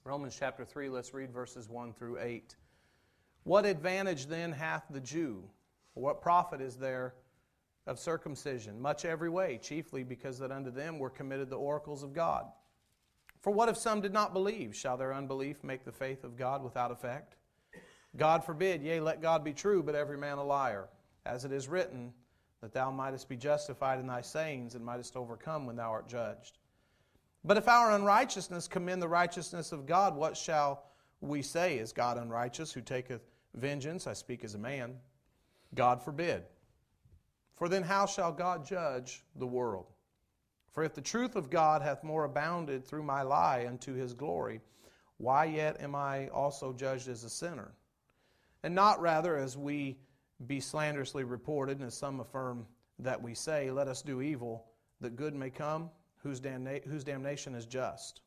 Romans chapter 3, let's read verses 1 through 8. What advantage then hath the Jew? What profit is there of circumcision? Much every way, chiefly because that unto them were committed the oracles of God. For what if some did not believe? Shall their unbelief make the faith of God without effect? God forbid, yea, let God be true, but every man a liar. As it is written, that thou mightest be justified in thy sayings, and mightest overcome when thou art judged. But if our unrighteousness commend the righteousness of God, what shall we say? Is God unrighteous, who taketh vengeance? I speak as a man. God forbid. For then how shall God judge the world? For if the truth of God hath more abounded through my lie unto His glory, why yet am I also judged as a sinner? And not rather as we be slanderously reported, and as some affirm that we say, let us do evil, that good may come, whose damnation is just.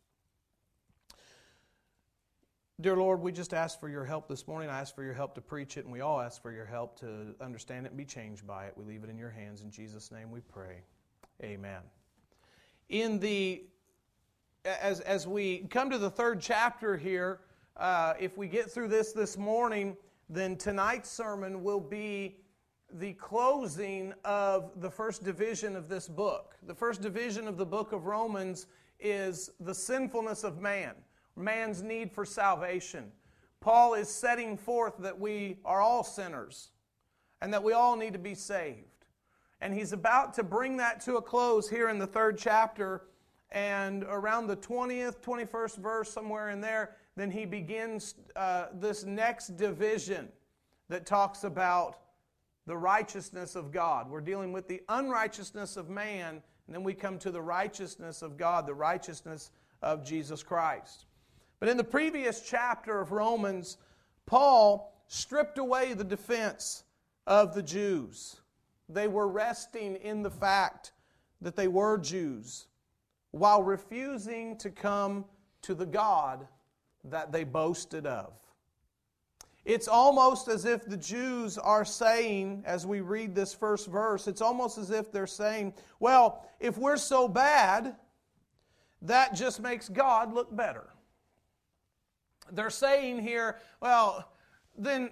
Dear Lord, we just ask for your help this morning. I ask for your help to preach it, and we all ask for your help to understand it and be changed by it. We leave it in your hands. In Jesus' name we pray. Amen. As we come to the third chapter here, if we get through this morning, then tonight's sermon will be the closing of the first division of this book. The first division of the book of Romans is the sinfulness of man, man's need for salvation. Paul is setting forth that we are all sinners and that we all need to be saved. And he's about to bring that to a close here in the third chapter, and around the 20th, 21st verse, somewhere in there, then he begins this next division that talks about the righteousness of God. We're dealing with the unrighteousness of man, and then we come to the righteousness of God, the righteousness of Jesus Christ. But in the previous chapter of Romans, Paul stripped away the defense of the Jews. They were resting in the fact that they were Jews, while refusing to come to the God that they boasted of. It's almost as if the Jews are saying, as we read this first verse, it's almost as if they're saying, well, if we're so bad, that just makes God look better. They're saying here, well, then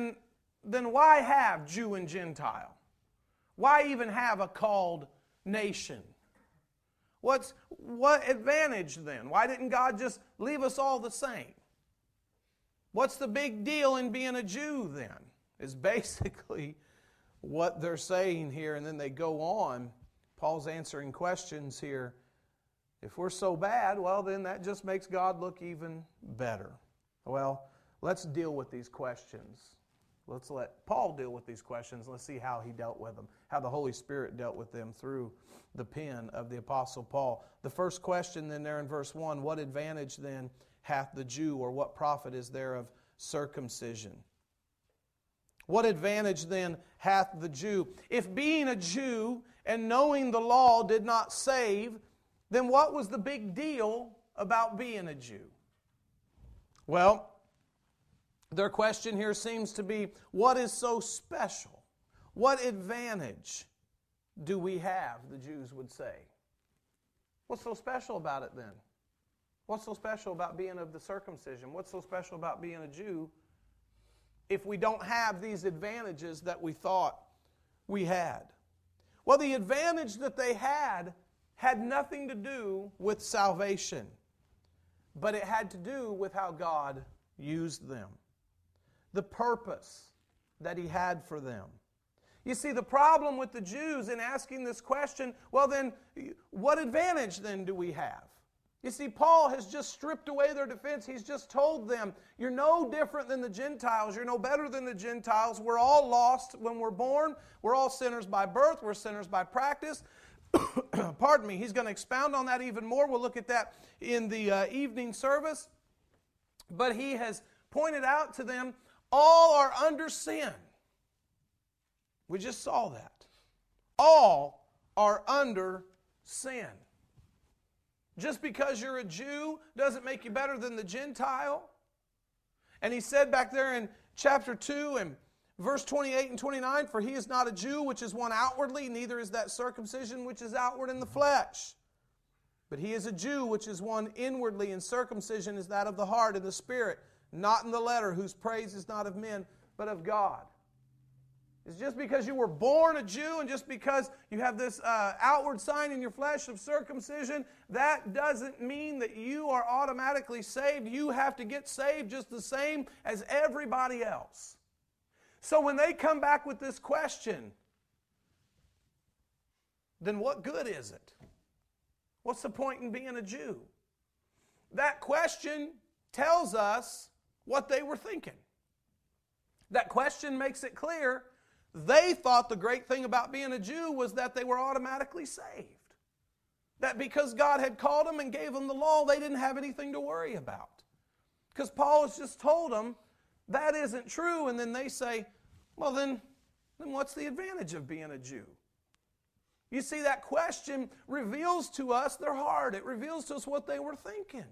why have Jew and Gentile? Why even have a called nation? What advantage then? Why didn't God just leave us all the same? What's the big deal in being a Jew then? Is basically what they're saying here, and then they go on. Paul's answering questions here. If we're so bad, well, then that just makes God look even better. Well, let's deal with these questions. Let's let Paul deal with these questions. Let's see how he dealt with them, how the Holy Spirit dealt with them through the pen of the Apostle Paul. The first question then there in verse 1, what advantage then hath the Jew, or what profit is there of circumcision? What advantage then hath the Jew? If being a Jew and knowing the law did not save, then what was the big deal about being a Jew? Well, their question here seems to be, what is so special? What advantage do we have, the Jews would say? What's so special about it then? What's so special about being of the circumcision? What's so special about being a Jew if we don't have these advantages that we thought we had? Well, the advantage that they had nothing to do with salvation, but it had to do with how God used them, the purpose that He had for them. You see, the problem with the Jews in asking this question, well then, what advantage then do we have? You see, Paul has just stripped away their defense. He's just told them, you're no different than the Gentiles. You're no better than the Gentiles. We're all lost when we're born. We're all sinners by birth. We're sinners by practice. Pardon me. He's going to expound on that even more. We'll look at that in the evening service. But he has pointed out to them, all are under sin. We just saw that. All are under sin. Just because you're a Jew doesn't make you better than the Gentile. And he said back there in chapter 2 and verse 28 and 29, for he is not a Jew which is one outwardly, neither is that circumcision which is outward in the flesh. But he is a Jew, which is one inwardly, and circumcision is that of the heart and the spirit, not in the letter, whose praise is not of men, but of God. It's just because you were born a Jew and just because you have this outward sign in your flesh of circumcision, that doesn't mean that you are automatically saved. You have to get saved just the same as everybody else. So when they come back with this question, then what good is it? What's the point in being a Jew? That question tells us what they were thinking. That question makes it clear they thought the great thing about being a Jew was that they were automatically saved. That because God had called them and gave them the law, they didn't have anything to worry about. Because Paul has just told them that isn't true, and then they say, well, then what's the advantage of being a Jew? You see, that question reveals to us their heart. It reveals to us what they were thinking.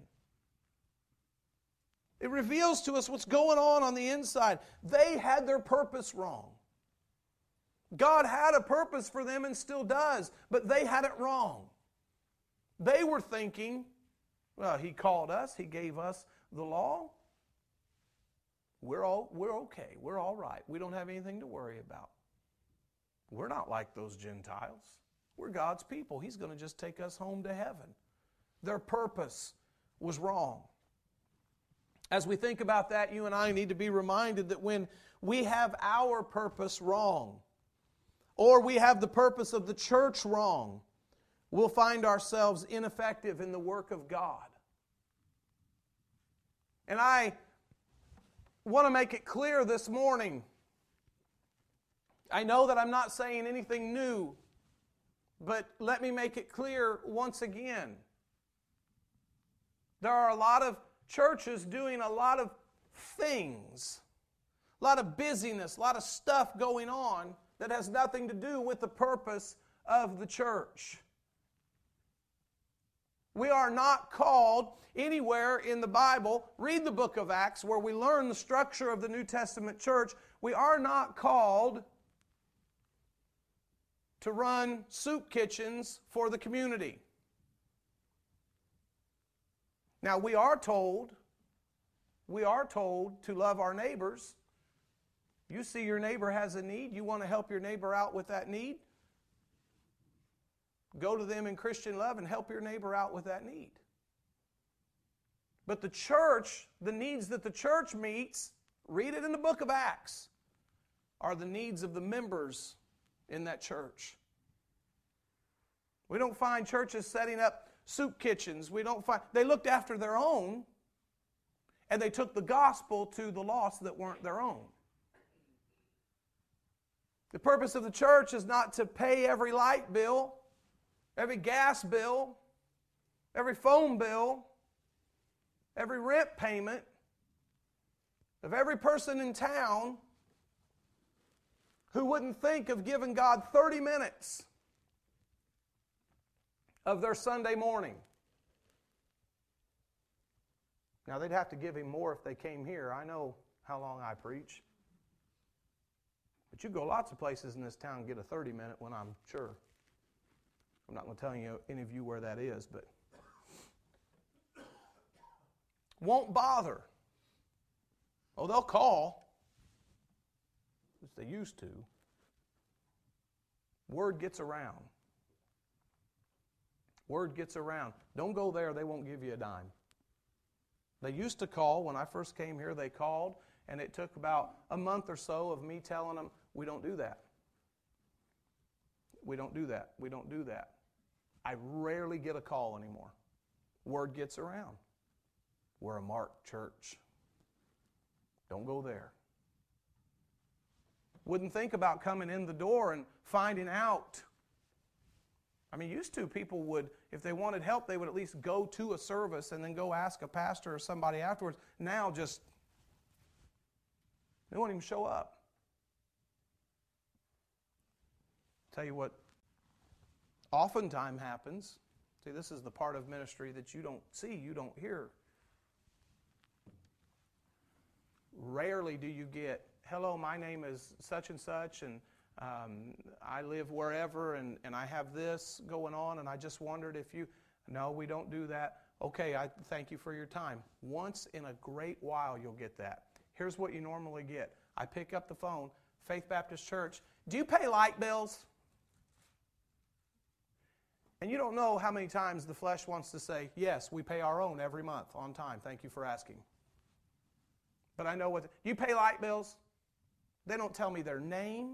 It reveals to us what's going on the inside. They had their purpose wrong. God had a purpose for them and still does, but they had it wrong. They were thinking, well, He called us, He gave us the law. We're okay. We're all right. We don't have anything to worry about. We're not like those Gentiles. We're God's people. He's going to just take us home to heaven. Their purpose was wrong. As we think about that, you and I need to be reminded that when we have our purpose wrong, or we have the purpose of the church wrong, we'll find ourselves ineffective in the work of God. And I want to make it clear this morning. I know that I'm not saying anything new, but let me make it clear once again. There are a lot of churches doing a lot of things, a lot of busyness, a lot of stuff going on that has nothing to do with the purpose of the church. We are not called anywhere in the Bible, read the book of Acts where we learn the structure of the New Testament church. We are not called to run soup kitchens for the community. Now we are told to love our neighbors. You see your neighbor has a need, you want to help your neighbor out with that need, go to them in Christian love and help your neighbor out with that need. But the church, the needs that the church meets, read it in the book of Acts, are the needs of the members in that church. We don't find churches setting up soup kitchens. They looked after their own, and they took the gospel to the lost that weren't their own. The purpose of the church is not to pay every light bill, every gas bill, every phone bill, every rent payment of every person in town who wouldn't think of giving God 30 minutes of their Sunday morning. Now, they'd have to give Him more if they came here. I know how long I preach. But you go lots of places in this town and get a 30-minute when I'm sure. I'm not going to tell you any of you where that is, but won't bother. Oh, they'll call, which they used to. Word gets around. Word gets around. Don't go there, they won't give you a dime. They used to call. When I first came here, they called, and it took about a month or so of me telling them, we don't do that. We don't do that. We don't do that. I rarely get a call anymore. Word gets around. We're a marked church. Don't go there. Wouldn't think about coming in the door and finding out. I mean, used to, people would, if they wanted help, they would at least go to a service and then go ask a pastor or somebody afterwards. Now just, they won't even show up. Tell you what oftentimes happens. See, this is the part of ministry that you don't see, you don't hear. Rarely do you get, hello, my name is such and such, and I live wherever, and I have this going on, and I just wondered if you, No, we don't do that. Okay, I thank you for your time. Once in a great while you'll get that. Here's what you normally get. I pick up the phone, Faith Baptist Church, do you pay light bills? And you don't know how many times the flesh wants to say, yes, we pay our own every month on time. Thank you for asking. But I know what, you pay light bills? They don't tell me their name.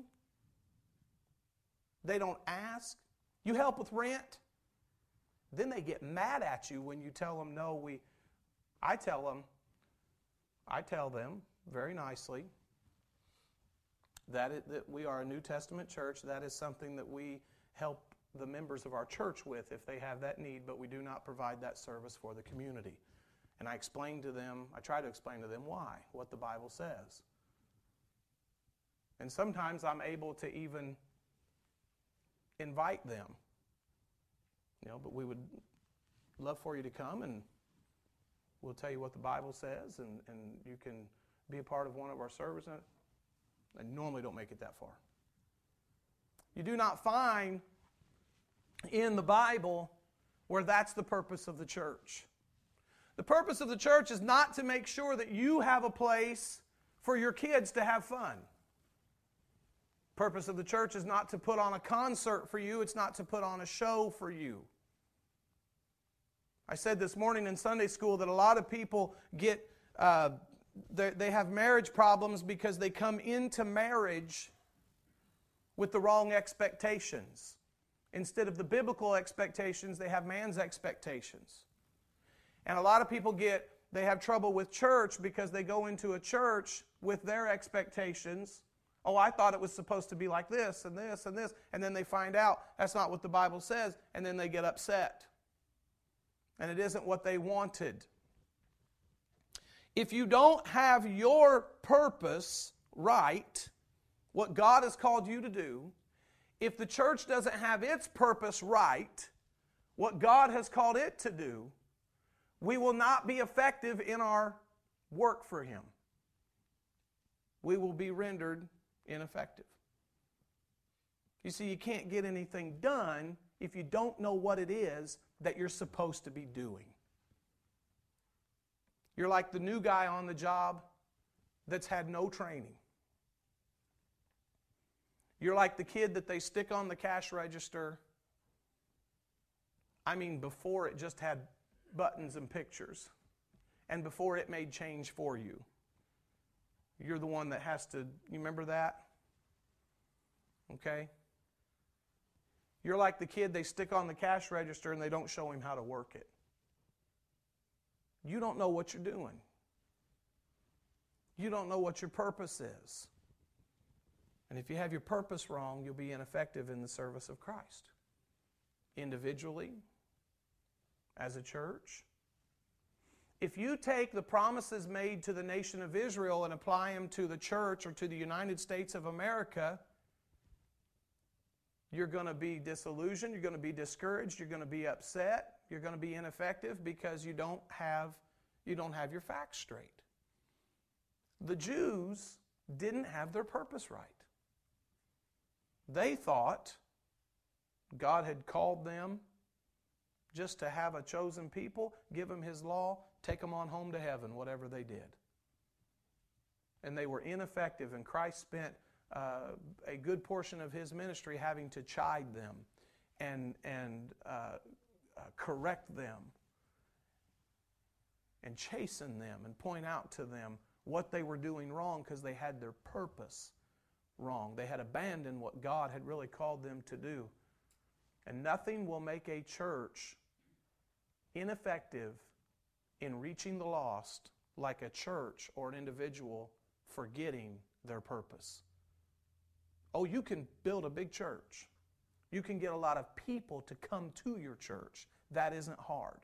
They don't ask. You help with rent? Then they get mad at you when you tell them, no, I tell them very nicely that we are a New Testament church. That is something that we help the members of our church with if they have that need, but we do not provide that service for the community. And I try to explain to them why, what the Bible says. And sometimes I'm able to even invite them. But we would love for you to come, and we'll tell you what the Bible says, and you can be a part of one of our services. I normally don't make it that far. You do not find in the Bible where that's the purpose of the church. The purpose of the church is not to make sure that you have a place for your kids to have fun. The purpose of the church is not to put on a concert for you. It's not to put on a show for you. I said this morning in Sunday school that a lot of people they have marriage problems because they come into marriage with the wrong expectations. Instead of the biblical expectations, they have man's expectations. And a lot of people they have trouble with church because they go into a church with their expectations. Oh, I thought it was supposed to be like this and this and this. And then they find out that's not what the Bible says, and then they get upset. And it isn't what they wanted. If you don't have your purpose right, what God has called you to do, if the church doesn't have its purpose right, what God has called it to do, we will not be effective in our work for Him. We will be rendered ineffective. You see, you can't get anything done if you don't know what it is that you're supposed to be doing. You're like the new guy on the job that's had no training. You're like the kid that they stick on the cash register. Before it just had buttons and pictures, and before it made change for you. You're the one that has to, you remember that? Okay? You're like the kid they stick on the cash register and they don't show him how to work it. You don't know what you're doing. You don't know what your purpose is. And if you have your purpose wrong, you'll be ineffective in the service of Christ. Individually, as a church. If you take the promises made to the nation of Israel and apply them to the church or to the United States of America, you're going to be disillusioned, you're going to be discouraged, you're going to be upset, you're going to be ineffective because you don't have your facts straight. The Jews didn't have their purpose right. They thought God had called them just to have a chosen people, give them His law, take them on home to heaven, whatever they did. And they were ineffective, and Christ spent a good portion of His ministry having to chide them and correct them and chasten them and point out to them what they were doing wrong because they had their purpose wrong. They had abandoned what God had really called them to do. And nothing will make a church ineffective in reaching the lost like a church or an individual forgetting their purpose. Oh, you can build a big church. You can get a lot of people to come to your church. That isn't hard.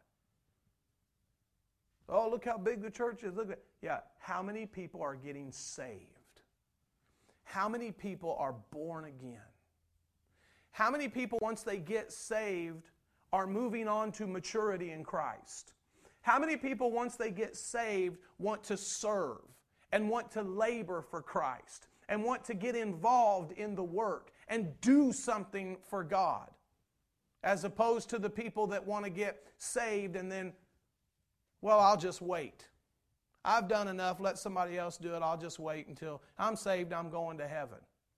Oh, look how big the church is. Look at, yeah, how many people are getting saved? How many people are born again? How many people, once they get saved, are moving on to maturity in Christ? How many people, once they get saved, want to serve and want to labor for Christ and want to get involved in the work and do something for God? as opposed to the people that want to get saved and then, well, I'll just wait. I've done enough. Let somebody else do it. I'll just wait until I'm saved. I'm going to heaven.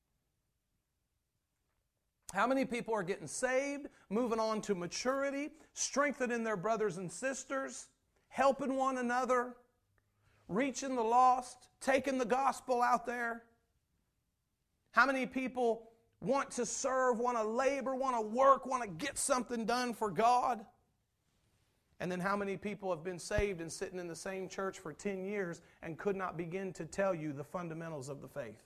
How many people are getting saved, moving on to maturity, strengthening their brothers and sisters, helping one another, reaching the lost, taking the gospel out there? How many people want to serve, want to labor, want to work, want to get something done for God? And then how many people have been saved and sitting in the same church for 10 years and could not begin to tell you the fundamentals of the faith?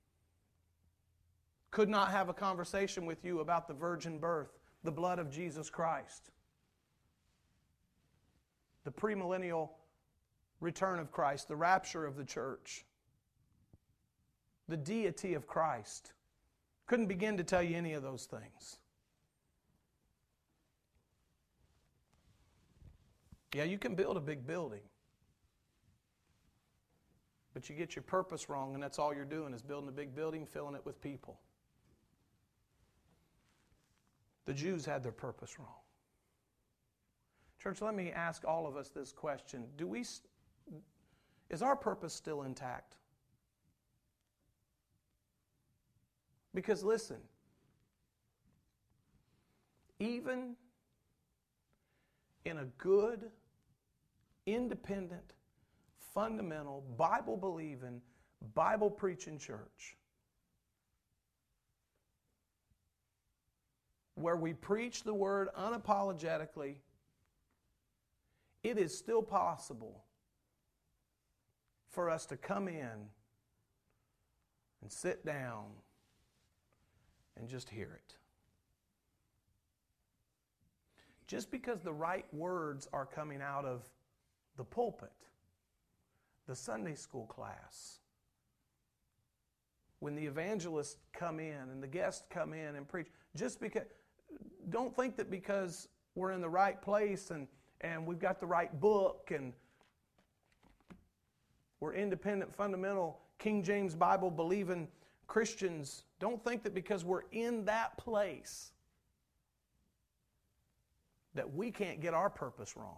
Could not have a conversation with you about the virgin birth, the blood of Jesus Christ, the premillennial return of Christ, the rapture of the church, the deity of Christ. Couldn't begin to tell you any of those things. Yeah, you can build a big building, but you get your purpose wrong, and that's all you're doing is building a big building, filling it with people. The Jews had their purpose wrong. Church, let me ask all of us this question. Is our purpose still intact? Because listen, even in a good, independent, fundamental, Bible-believing, Bible-preaching church, where we preach the Word unapologetically, it is still possible for us to come in and sit down and just hear it. Just because the right words are coming out of the pulpit, the Sunday school class, when the evangelists come in and the guests come in and preach, don't think that because we're in the right place and we've got the right book and we're independent, fundamental, King James Bible believing Christians, don't think that because we're in that place that we can't get our purpose wrong.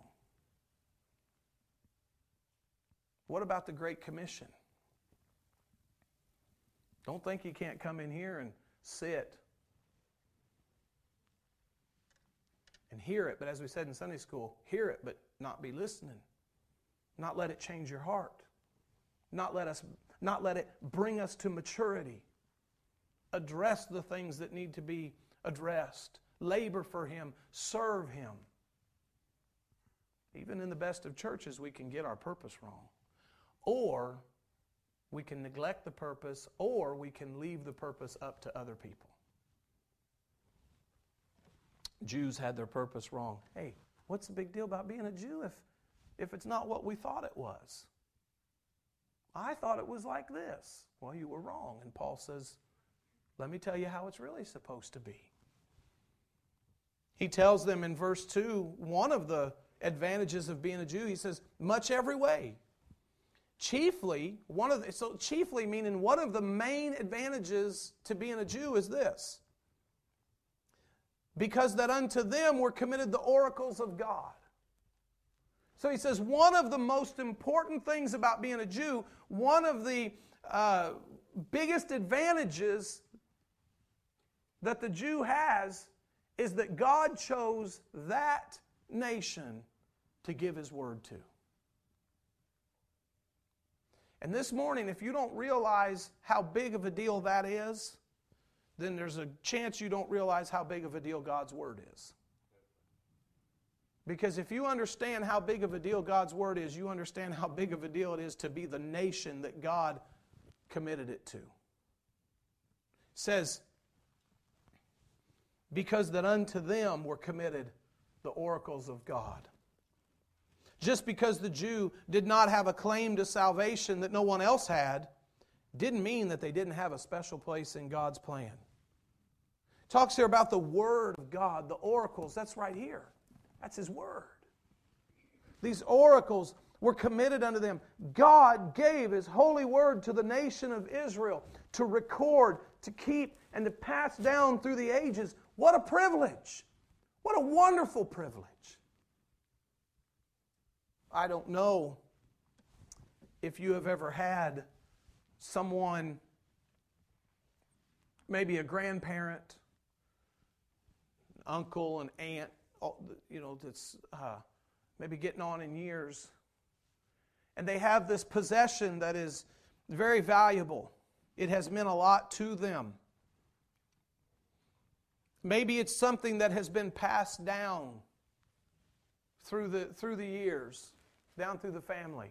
What about the Great Commission? Don't think you can't come in here and sit and hear it, but as we said in Sunday school, hear it but not be listening. Not let it change your heart. Not let it bring us to maturity. Address the things that need to be addressed. Labor for Him. Serve Him. Even in the best of churches, we can get our purpose wrong. Or we can neglect the purpose, or we can leave the purpose up to other people. Jews had their purpose wrong. Hey, what's the big deal about being a Jew if it's not what we thought it was? I thought it was like this. Well, you were wrong. And Paul says, let me tell you how it's really supposed to be. He tells them in verse 2, one of the advantages of being a Jew, he says, much every way. Chiefly meaning one of the main advantages to being a Jew is this. Because that unto them were committed the oracles of God. So he says one of the most important things about being a Jew, one of the biggest advantages that the Jew has is that God chose that nation to give His word to. And this morning, if you don't realize how big of a deal that is, then there's a chance you don't realize how big of a deal God's word is. Because if you understand how big of a deal God's word is, you understand how big of a deal it is to be the nation that God committed it to. It says, because that unto them were committed the oracles of God. Just because the Jew did not have a claim to salvation that no one else had, didn't mean that they didn't have a special place in God's plan. It talks here about the Word of God, the oracles. That's right here. That's His Word. These oracles were committed unto them. God gave His holy Word to the nation of Israel to record, to keep, and to pass down through the ages. What a privilege! What a wonderful privilege. I don't know if you have ever had someone, maybe a grandparent, uncle, an aunt, that's maybe getting on in years, and they have this possession that is very valuable. It has meant a lot to them. Maybe it's something that has been passed down through the years, down through the family.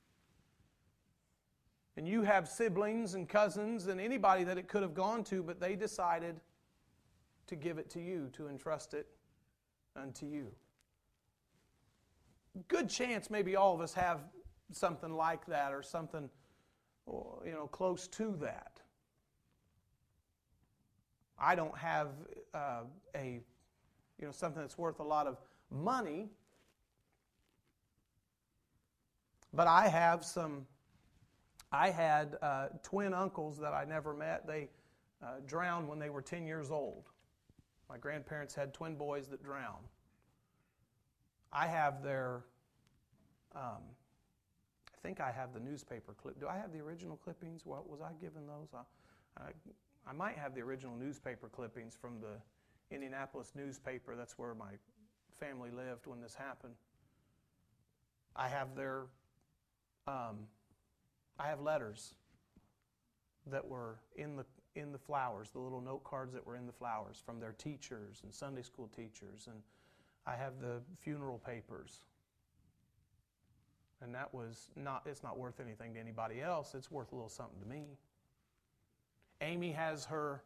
And you have siblings and cousins and anybody that it could have gone to, but they decided to give it to you, to entrust it unto you. Good chance maybe all of us have something like that or something close to that. I don't have something that's worth a lot of money, but I had twin uncles that I never met. They drowned when they were 10 years old. My grandparents had twin boys that drowned. I have their, I think I have the newspaper clip. Do I have the original clippings? What was I given those? I might have the original newspaper clippings from the Indianapolis newspaper. That's where my family lived when this happened. I have I have letters that were in the flowers, the little note cards that were in the flowers from their teachers and Sunday school teachers, and I have the funeral papers. And it's not worth anything to anybody else. It's worth a little something to me. Amy has her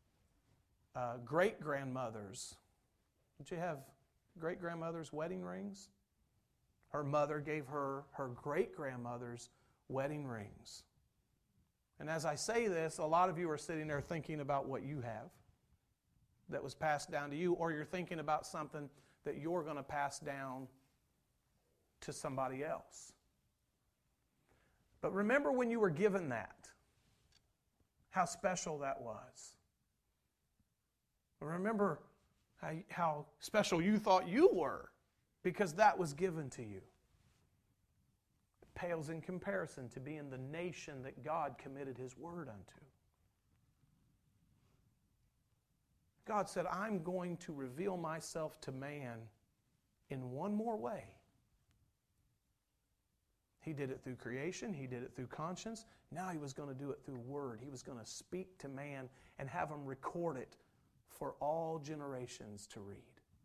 great-grandmother's. Did you have great-grandmother's wedding rings? Her mother gave her great-grandmother's wedding rings. And as I say this, a lot of you are sitting there thinking about what you have that was passed down to you, or you're thinking about something that you're going to pass down to somebody else. But remember when you were given that, how special that was. Remember how special you thought you were because that was given to you. It pales in comparison to being the nation that God committed His word unto. God said, I'm going to reveal myself to man in one more way. He did it through creation. He did it through conscience. Now He was going to do it through word. He was going to speak to man and have him record it for all generations to read.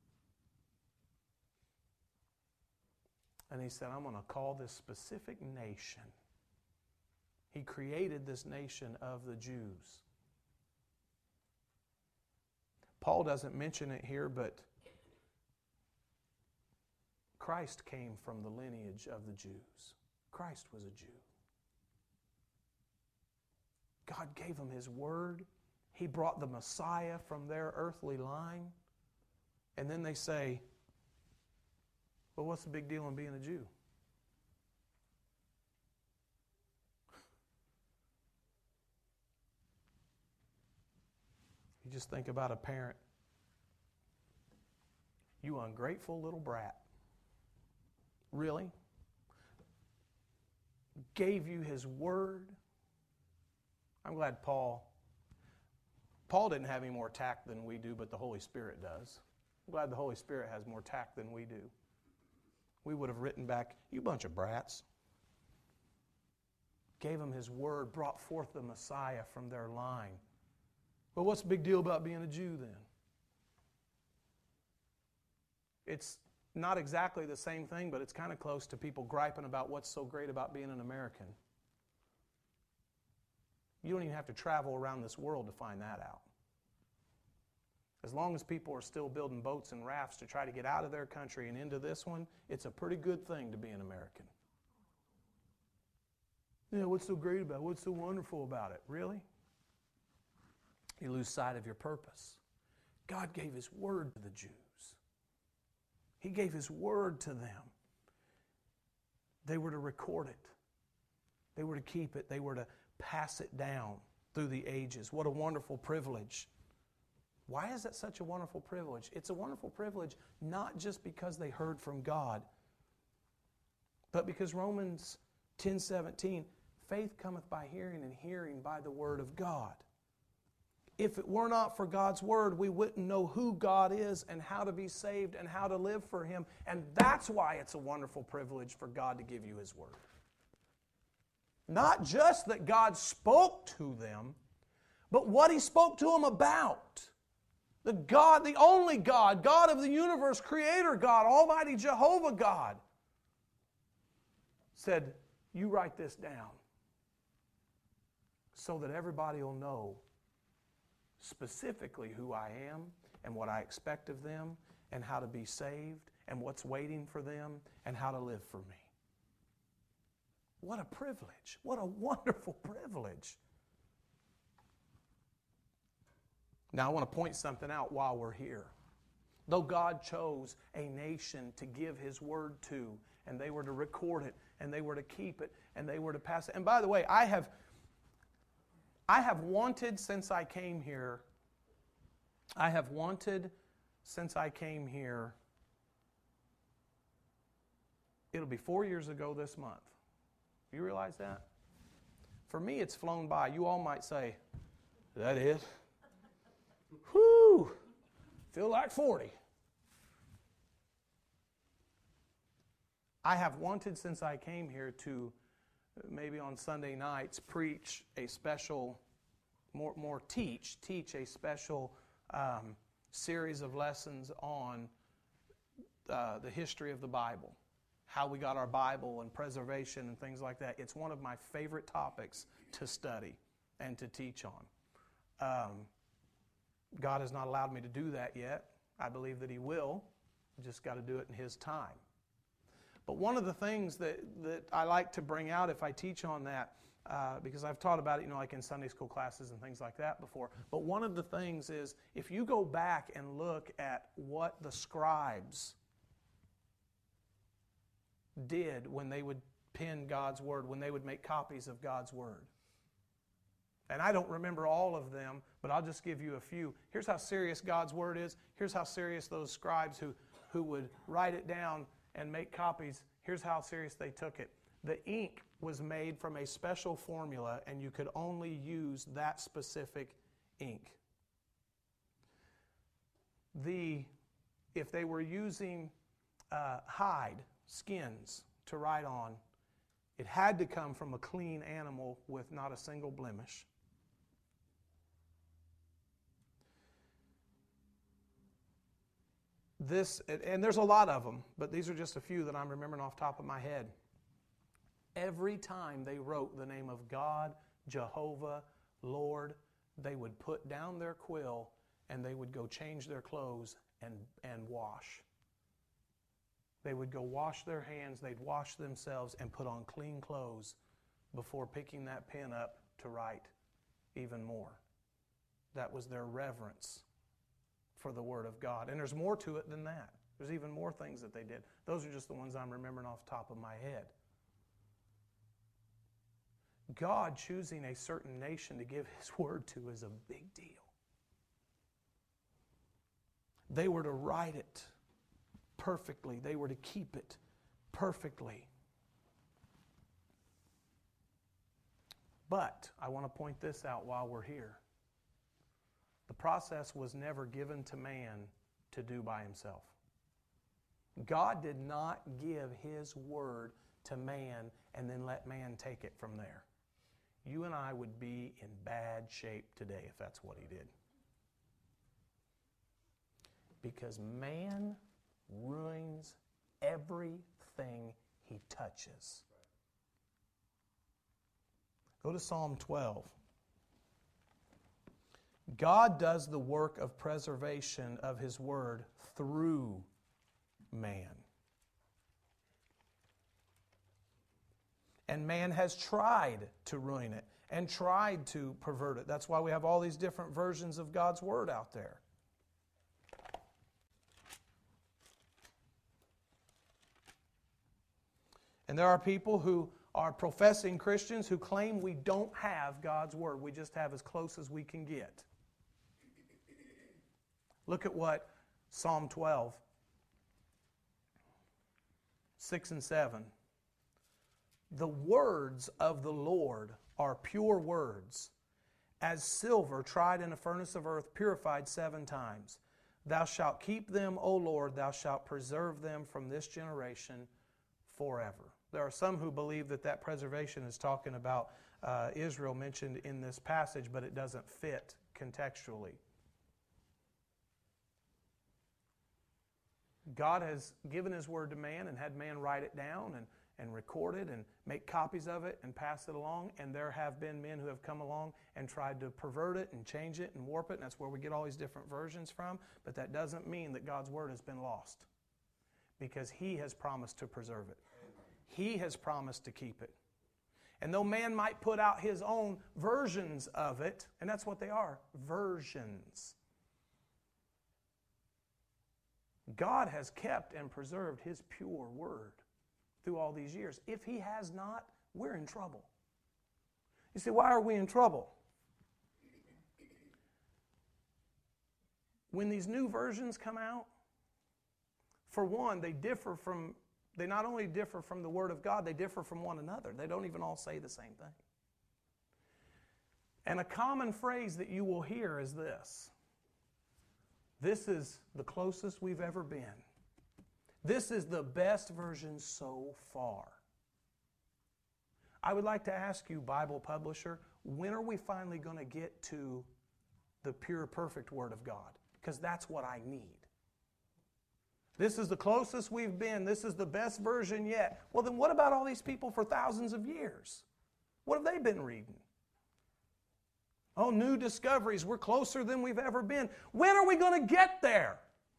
And He said, I'm going to call this specific nation. He created this nation of the Jews. Paul doesn't mention it here, but Christ came from the lineage of the Jews. Christ was a Jew. God gave them His word. He brought the Messiah from their earthly line. And then they say, well, what's the big deal in being a Jew? You just think about a parent. You ungrateful little brat. Really? Gave you His word. I'm glad Paul didn't have any more tact than we do, but the Holy Spirit does. I'm glad the Holy Spirit has more tact than we do. We would have written back, you bunch of brats. Gave them His word, brought forth the Messiah from their line. Well, what's the big deal about being a Jew then? It's not exactly the same thing, but it's kind of close to people griping about what's so great about being an American. You don't even have to travel around this world to find that out. As long as people are still building boats and rafts to try to get out of their country and into this one, it's a pretty good thing to be an American. Yeah, what's so great about it? What's so wonderful about it? Really? You lose sight of your purpose. God gave His word to the Jews. He gave His word to them. They were to record it. They were to keep it. They were to pass it down through the ages. What a wonderful privilege. Why is that such a wonderful privilege? It's a wonderful privilege not just because they heard from God, but because Romans 10:17, faith cometh by hearing, and hearing by the Word of God. If it were not for God's Word, we wouldn't know who God is and how to be saved and how to live for Him. And that's why it's a wonderful privilege for God to give you His Word. Not just that God spoke to them, but what He spoke to them about. The God, the only God, God of the universe, Creator God, Almighty Jehovah God, said, you write this down so that everybody will know specifically who I am and what I expect of them and how to be saved and what's waiting for them and how to live for me. What a privilege. What a wonderful privilege. Now I want to point something out while we're here. Though God chose a nation to give His Word to, and they were to record it, and they were to keep it, and they were to pass it. And by the way, I have wanted since I came here, it'll be 4 years ago this month. You realize that? For me, it's flown by. You all might say, that is? Whew! Feel like 40. I have wanted since I came here to, maybe on Sunday nights, preach a special, teach a special series of lessons on the history of the Bible, how we got our Bible and preservation and things like that. It's one of my favorite topics to study and to teach on. God has not allowed me to do that yet. I believe that He will. Just got to do it in His time. But one of the things that I like to bring out if I teach on that, because I've taught about it, like in Sunday school classes and things like that before, but one of the things is if you go back and look at what the scribes did when they would pen God's Word, when they would make copies of God's Word. And I don't remember all of them, but I'll just give you a few. Here's how serious God's Word is. Here's how serious those scribes who would write it down and make copies, here's how serious they took it. The ink was made from a special formula, and you could only use that specific ink. If they were using hide, skins, to write on, it had to come from a clean animal with not a single blemish. And there's a lot of them, but these are just a few that I'm remembering off the top of my head. Every time they wrote the name of God, Jehovah, Lord, they would put down their quill and they would go change their clothes and wash. They would go wash their hands, they'd wash themselves and put on clean clothes before picking that pen up to write even more. That was their reverence for the Word of God. And there's more to it than that. There's even more things that they did. Those are just the ones I'm remembering off the top of my head. God choosing a certain nation to give His Word to is a big deal. They were to write it perfectly. They were to keep it perfectly. But I want to point this out while we're here. The process was never given to man to do by himself. God did not give His Word to man and then let man take it from there. You and I would be in bad shape today if that's what He did. Because man ruins everything he touches. Go to Psalm 12. God does the work of preservation of His Word through man. And man has tried to ruin it and tried to pervert it. That's why we have all these different versions of God's Word out there. And there are people who are professing Christians who claim we don't have God's Word. We just have as close as we can get. Look at what Psalm 12, 6 and 7. The words of the Lord are pure words, as silver tried in a furnace of earth, purified 7 times. Thou shalt keep them, O Lord, thou shalt preserve them from this generation forever. There are some who believe that that preservation is talking about Israel mentioned in this passage, but it doesn't fit contextually. God has given His word to man and had man write it down and record it and make copies of it and pass it along. And there have been men who have come along and tried to pervert it and change it and warp it. And that's where we get all these different versions from. But that doesn't mean that God's word has been lost, because He has promised to preserve it. He has promised to keep it. And though man might put out his own versions of it, and that's what they are, versions, God has kept and preserved His pure word through all these years. If He has not, we're in trouble. You see, why are we in trouble? When these new versions come out, for one, they not only differ from the Word of God, they differ from one another. They don't even all say the same thing. And a common phrase that you will hear is this: this is the closest we've ever been. This is the best version so far. I would like to ask you, Bible publisher, when are we finally going to get to the pure, perfect Word of God? Because that's what I need. This is the closest we've been. This is the best version yet. Well, then what about all these people for thousands of years? What have they been reading? Oh, new discoveries. We're closer than we've ever been. When are we going to get there?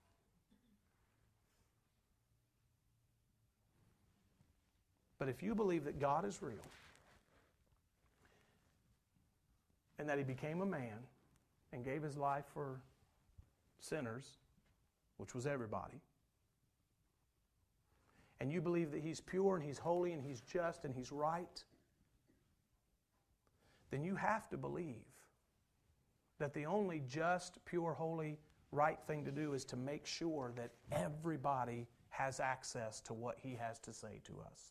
But if you believe that God is real and that He became a man and gave His life for sinners, which was everybody, and you believe that He's pure and He's holy and He's just and He's right, then you have to believe that the only just, pure, holy, right thing to do is to make sure that everybody has access to what He has to say to us.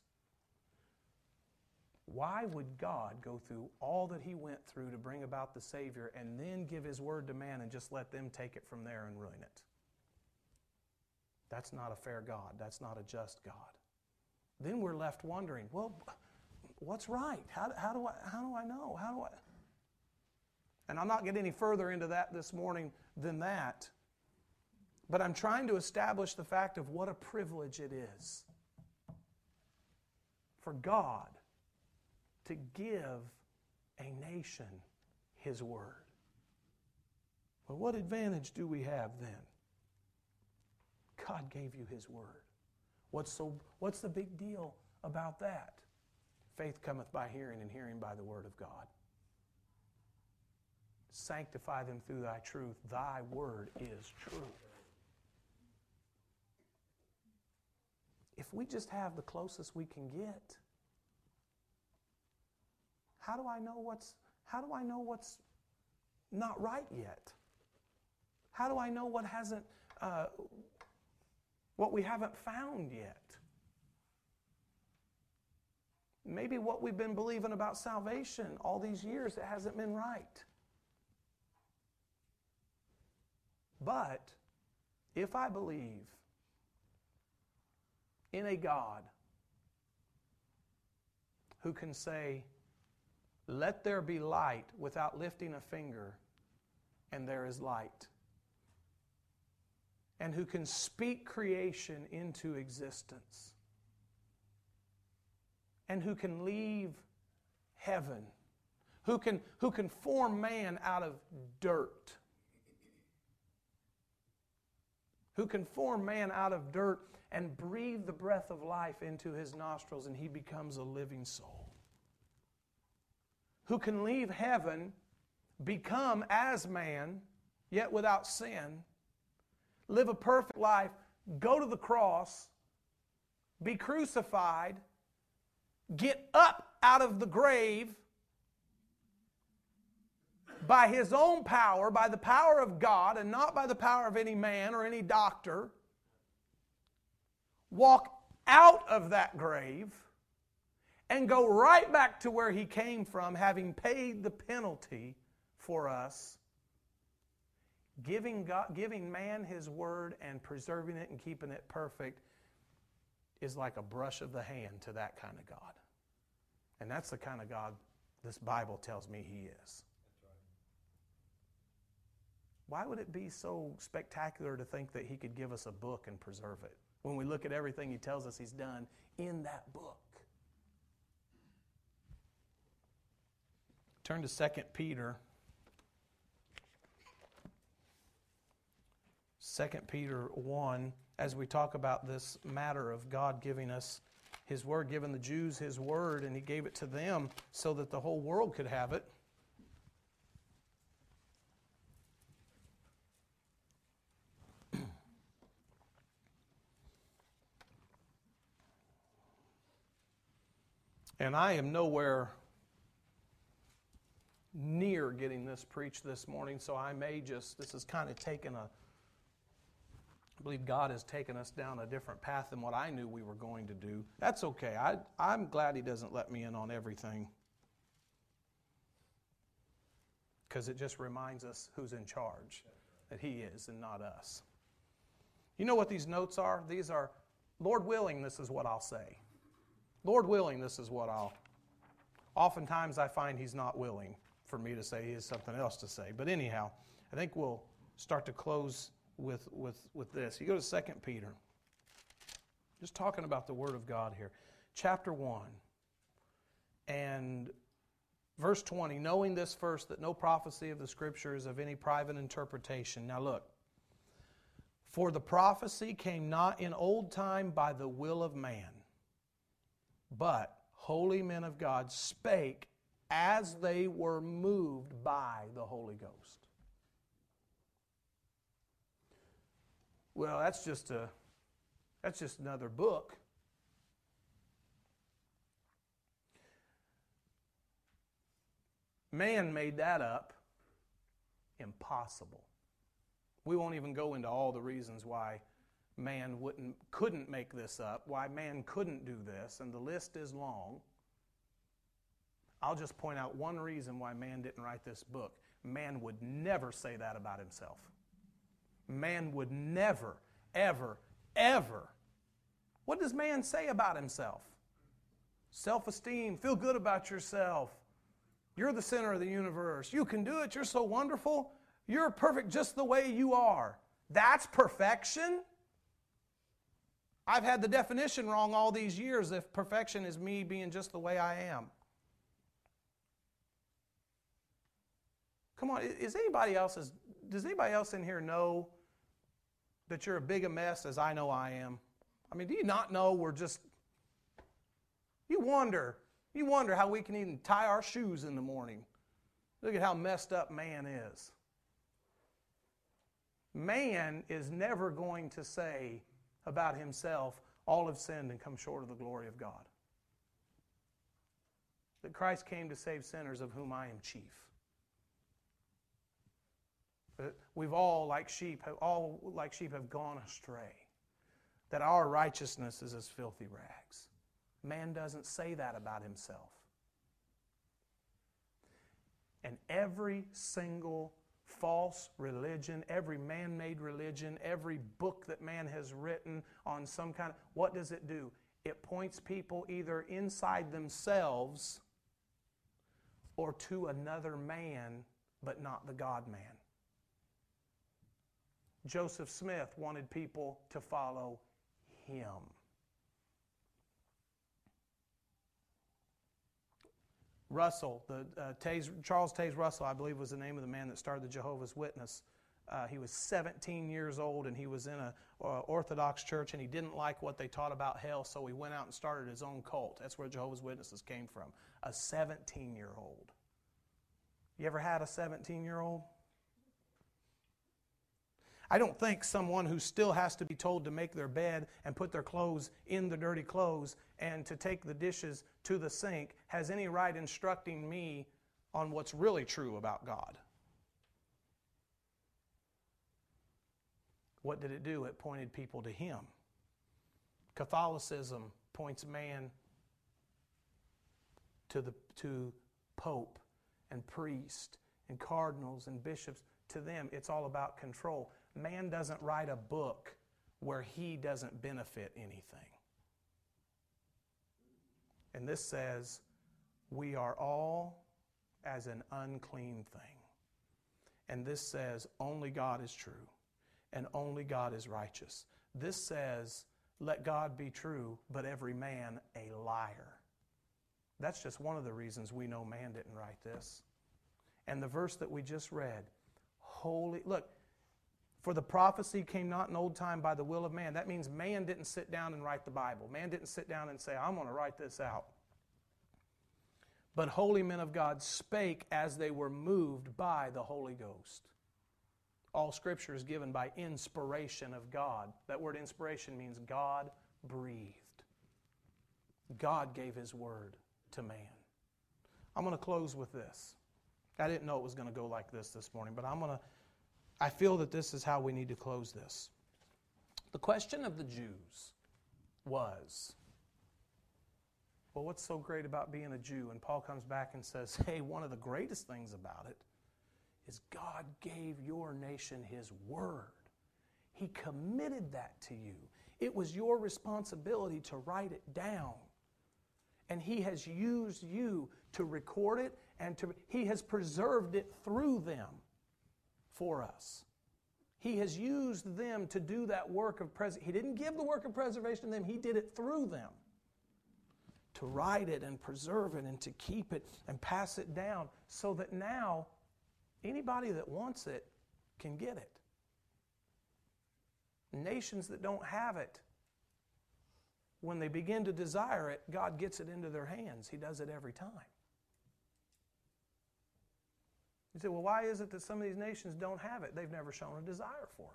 Why would God go through all that He went through to bring about the Savior and then give His word to man and just let them take it from there and ruin it? That's not a fair God. That's not a just God. Then we're left wondering, well, what's right? How do I know? And I'm not getting any further into that this morning than that. But I'm trying to establish the fact of what a privilege it is for God to give a nation His word. Well, what advantage do we have then? God gave you His word. What's the big deal about that? Faith cometh by hearing, and hearing by the word of God. Sanctify them through Thy truth. Thy word is truth. If we just have the closest we can get, how do I know what's not right yet? How do I know what we haven't found yet? Maybe what we've been believing about salvation all these years, it hasn't been right. But if I believe in a God who can say, "Let there be light," without lifting a finger, and there is light, and who can speak creation into existence, and who can leave heaven, who can form man out of dirt, who can form man out of dirt and breathe the breath of life into his nostrils and he becomes a living soul, who can leave heaven, become as man, yet without sin, live a perfect life, go to the cross, be crucified, get up out of the grave, by his own power, by the power of God, and not by the power of any man or any doctor, walk out of that grave and go right back to where he came from, having paid the penalty for us, giving man his word and preserving it and keeping it perfect, is like a brush of the hand to that kind of God. And that's the kind of God this Bible tells me he is. Why would it be so spectacular to think that he could give us a book and preserve it when we look at everything he tells us he's done in that book? Turn to 2 Peter. 2 Peter 1, as we talk about this matter of God giving us his word, giving the Jews his word, and he gave it to them so that the whole world could have it. And I am nowhere near getting this preached this morning, so I may just, this is kind of taken I believe God has taken us down a different path than what I knew we were going to do. That's okay. I'm glad he doesn't let me in on everything, because it just reminds us who's in charge, that he is and not us. You know what these notes are? These are, Lord willing, this is what I'll say. Lord willing, this is what I'll... Oftentimes I find he's not willing for me to say. He has something else to say. But anyhow, I think we'll start to close with this. You go to 2 Peter. Just talking about the Word of God here. Chapter 1 and verse 20. Knowing this first, that no prophecy of the Scripture is of any private interpretation. Now look. For the prophecy came not in old time by the will of man, but holy men of God spake as they were moved by the Holy Ghost. Well, that's just another book. Man made that up. Impossible. We won't even go into all the reasons why man couldn't make this up, why man couldn't do this, and the list is long. I'll just point out one reason why man didn't write this book. Man would never say that about himself. Man would never, ever, ever. What does man say about himself? Self-esteem, feel good about yourself. You're the center of the universe. You can do it. You're so wonderful. You're perfect just the way you are. That's perfection? I've had the definition wrong all these years if perfection is me being just the way I am. Come on, does anybody else in here know that you're as big a mess as I know I am? I mean, do you not know we're just... You wonder how we can even tie our shoes in the morning. Look at how messed up man is. Man is never going to say about himself, all have sinned and come short of the glory of God. That Christ came to save sinners, of whom I am chief. That we've all like sheep have gone astray. That our righteousness is as filthy rags. Man doesn't say that about himself. And every single false religion, every man-made religion, every book that man has written on some kind of... What does it do? It points people either inside themselves or to another man, but not the God-man. Joseph Smith wanted people to follow him. Russell, Charles Taze Russell, I believe was the name of the man that started the Jehovah's Witness. He was 17 years old and he was in an Orthodox church and he didn't like what they taught about hell, so he went out and started his own cult. That's where Jehovah's Witnesses came from. A 17-year-old. You ever had a 17-year-old? I don't think someone who still has to be told to make their bed and put their clothes in the dirty clothes and to take the dishes to the sink has any right instructing me on what's really true about God. What did it do? It pointed people to Him. Catholicism points man to Pope and priest and cardinals and bishops. To them, it's all about control. Man doesn't write a book where he doesn't benefit anything. And this says, we are all as an unclean thing. And this says, only God is true, and only God is righteous. This says, let God be true, but every man a liar. That's just one of the reasons we know man didn't write this. And the verse that we just read, look, for the prophecy came not in old time by the will of man. That means man didn't sit down and write the Bible. Man didn't sit down and say, I'm going to write this out. But holy men of God spake as they were moved by the Holy Ghost. All Scripture is given by inspiration of God. That word inspiration means God breathed. God gave His word to man. I'm going to close with this. I didn't know it was going to go like this morning, but I feel that this is how we need to close this. The question of the Jews was, well, what's so great about being a Jew? And Paul comes back and says, hey, one of the greatest things about it is God gave your nation His word. He committed that to you. It was your responsibility to write it down. And He has used you to record it, and He has preserved it through them for us. He has used them to do that work of preservation. He didn't give the work of preservation to them. He did it through them. To write it and preserve it and to keep it and pass it down so that now anybody that wants it can get it. Nations that don't have it, when they begin to desire it, God gets it into their hands. He does it every time. You say, well, why is it that some of these nations don't have it? They've never shown a desire for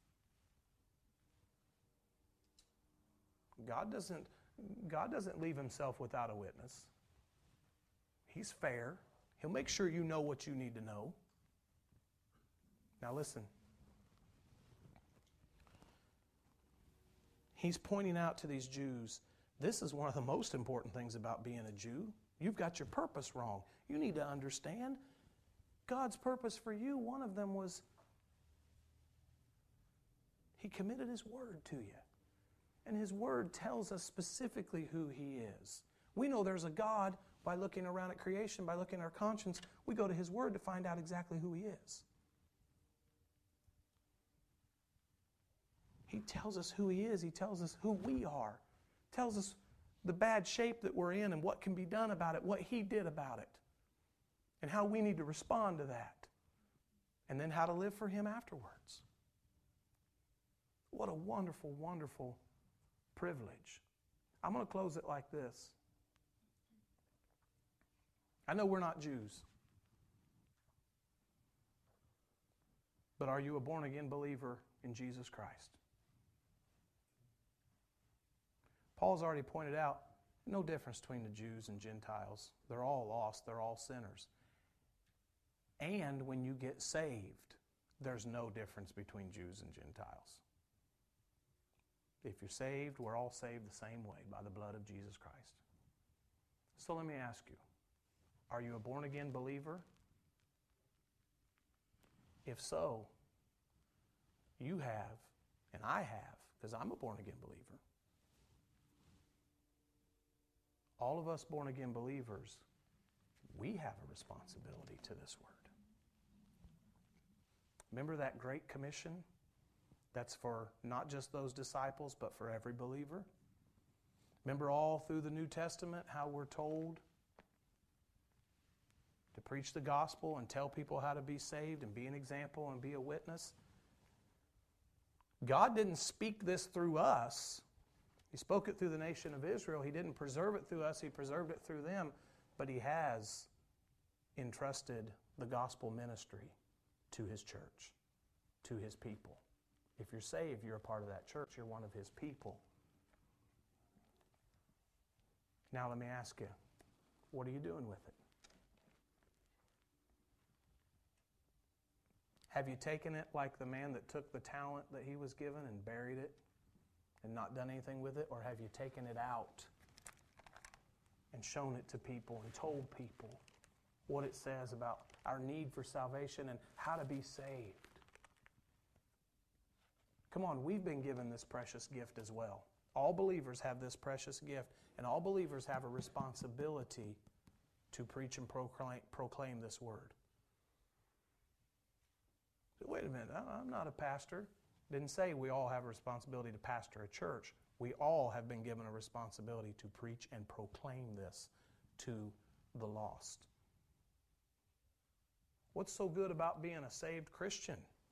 it. God doesn't leave Himself without a witness. He's fair. He'll make sure you know what you need to know. Now listen. He's pointing out to these Jews, this is one of the most important things about being a Jew. You've got your purpose wrong. You need to understand God's purpose for you. One of them was He committed His word to you. And His word tells us specifically who He is. We know there's a God by looking around at creation, by looking at our conscience. We go to His word to find out exactly who He is. He tells us who He is. He tells us who we are. Tells us the bad shape that we're in and what can be done about it, what He did about it, and how we need to respond to that, and then how to live for Him afterwards. What a wonderful, wonderful privilege. I'm going to close it like this. I know we're not Jews, but are you a born-again believer in Jesus Christ? Paul's already pointed out, no difference between the Jews and Gentiles. They're all lost. They're all sinners. And when you get saved, there's no difference between Jews and Gentiles. If you're saved, we're all saved the same way, by the blood of Jesus Christ. So let me ask you, are you a born-again believer? If so, you have, and I have, because I'm a born-again believer. All of us born-again believers, we have a responsibility to this word. Remember that Great Commission? That's for not just those disciples, but for every believer. Remember all through the New Testament how we're told to preach the gospel and tell people how to be saved and be an example and be a witness? God didn't speak this through us. He spoke it through the nation of Israel. He didn't preserve it through us. He preserved it through them. But He has entrusted the gospel ministry to His church, to His people. If you're saved, you're a part of that church. You're one of His people. Now let me ask you, what are you doing with it? Have you taken it like the man that took the talent that he was given and buried it and not done anything with it? Or have you taken it out and shown it to people and told people what it says about our need for salvation and how to be saved? Come on, we've been given this precious gift as well. All believers have this precious gift, and all believers have a responsibility to preach and proclaim this word. Wait a minute, I'm not a pastor. Didn't say we all have a responsibility to pastor a church. We all have been given a responsibility to preach and proclaim this to the lost. What's so good about being a saved Christian?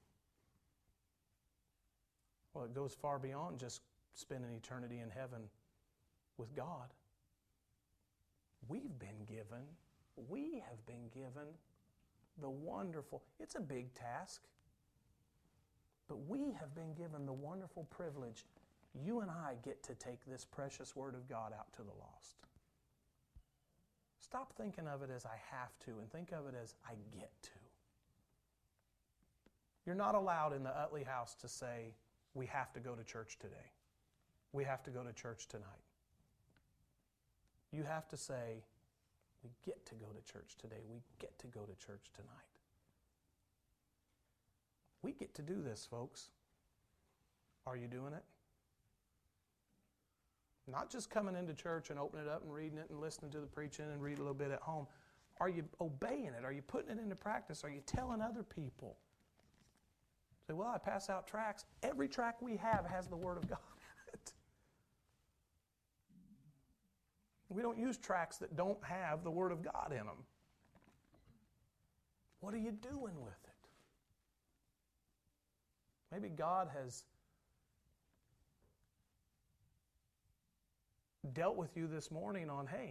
Well, it goes far beyond just spending eternity in heaven with God. We have been given the wonderful, it's a big task, but we have been given the wonderful privilege. You and I get to take this precious Word of God out to the lost. Stop thinking of it as I have to and think of it as I get to. You're not allowed in the Utley house to say, we have to go to church today. We have to go to church tonight. You have to say, we get to go to church today. We get to go to church tonight. We get to do this, folks. Are you doing it? Not just coming into church and opening it up and reading it and listening to the preaching and read a little bit at home. Are you obeying it? Are you putting it into practice? Are you telling other people? Say, well, I pass out tracts. Every tract we have has the Word of God in it. We don't use tracts that don't have the Word of God in them. What are you doing with it? Maybe God has dealt with you this morning on, hey,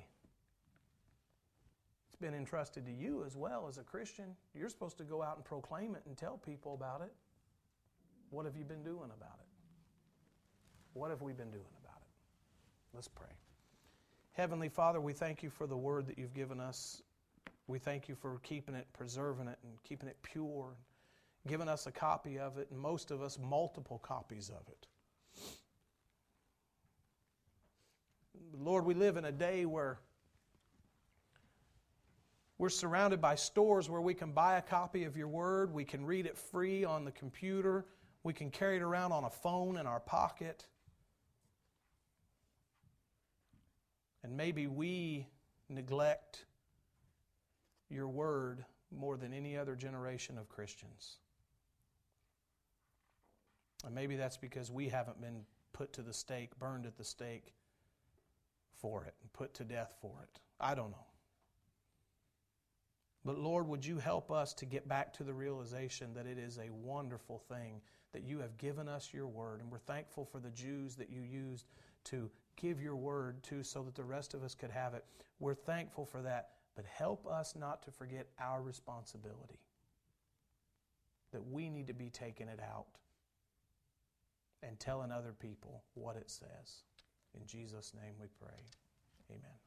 it's been entrusted to you as well as a Christian. You're supposed to go out and proclaim it and tell people about it. What have you been doing about it? What have we been doing about it? Let's pray. Heavenly Father, we thank you for the word that you've given us. We thank you for keeping it, preserving it, and keeping it pure, and giving us a copy of it, and most of us multiple copies of it. Lord, we live in a day where we're surrounded by stores where we can buy a copy of your word. We can read it free on the computer. We can carry it around on a phone in our pocket. And maybe we neglect your word more than any other generation of Christians. And maybe that's because we haven't been put to the stake, burned at the stake for it, and put to death for it. I don't know. But Lord, would you help us to get back to the realization that it is a wonderful thing that you have given us your word. And we're thankful for the Jews that you used to give your word to so that the rest of us could have it. We're thankful for that. But help us not to forget our responsibility. That we need to be taking it out and telling other people what it says. In Jesus' name we pray. Amen.